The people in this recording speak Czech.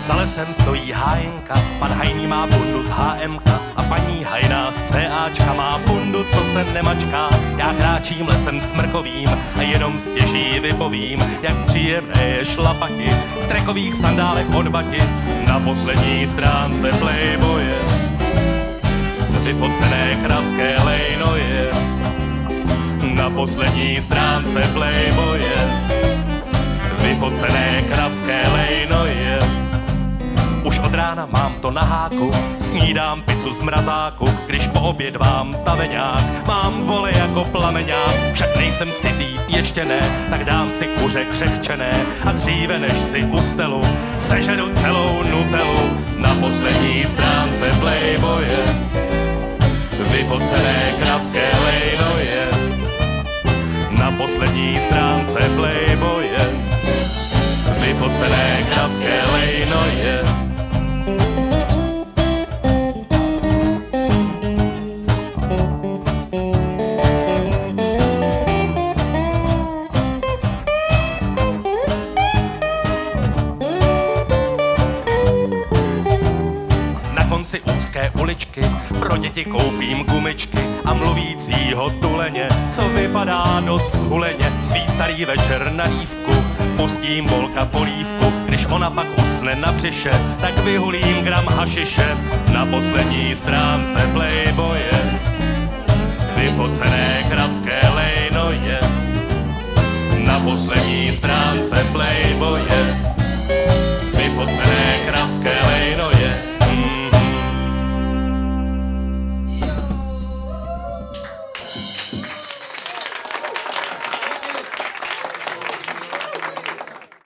Za lesem stojí hájenka, pan hajný má bundu z HMK a paní hajná z CAčka má bundu, co se nemačká. Já kráčím lesem smrkovým a jenom stěží vypovím, jak příjemné je šlapati v trekových sandálech od bati na poslední stránce Playboye. Vyfocené kravské lejnoje na poslední stránce Playboye. Vyfocené kravské lejnoje. Už od rána mám to na háku, snídám pizzu z mrazáku, když poobědvám taveňák, mám vole jako plameňák, však nejsem sytý, ještě ne, tak dám si kuře křehčené a dříve než si ustelu, sežeru celou nutelu na poslední stránce Playboye. Vyfocené kravské lejnoje na poslední stránce Playboye. Vyfocené kravské lejnoje. konci úzké uličky pro děti koupím gumičky a mluvícího tuleně, co vypadá dost huleně. Svý starý večer na dívku pustím volka polívku, když ona pak usne na břiše, tak vyhulím gram hašiše na poslední stránce Playboye. Vyfocené kravské lejnoje na poslední stránce Playboye.